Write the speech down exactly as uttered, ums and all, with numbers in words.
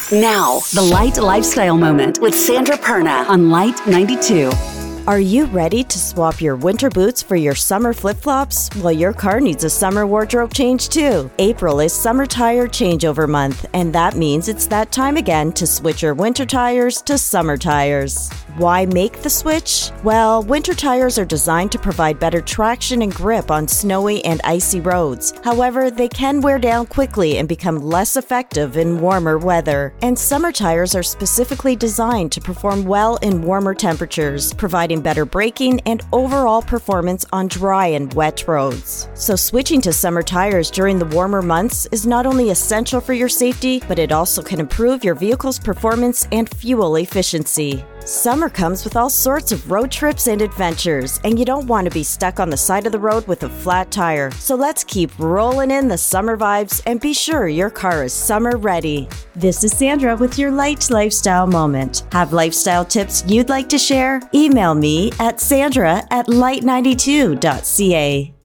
Now, the Light Lifestyle Moment with Sandra Perna on Light ninety-two. Are you ready to swap your winter boots for your summer flip-flops? Well, your car needs a summer wardrobe change too. April is summer tire changeover month, and that means it's that time again to switch your winter tires to summer tires. Why make the switch? Well, winter tires are designed to provide better traction and grip on snowy and icy roads. However, they can wear down quickly and become less effective in warmer weather. And summer tires are specifically designed to perform well in warmer temperatures, providing better braking and overall performance on dry and wet roads. So switching to summer tires during the warmer months is not only essential for your safety, but it also can improve your vehicle's performance and fuel efficiency. Summer comes with all sorts of road trips and adventures, and you don't want to be stuck on the side of the road with a flat tire. So let's keep rolling in the summer vibes and be sure your car is summer ready. This is Sandra with your Light Lifestyle Moment. Have lifestyle tips you'd like to share? Email me at sandra at light ninety-two dot c a.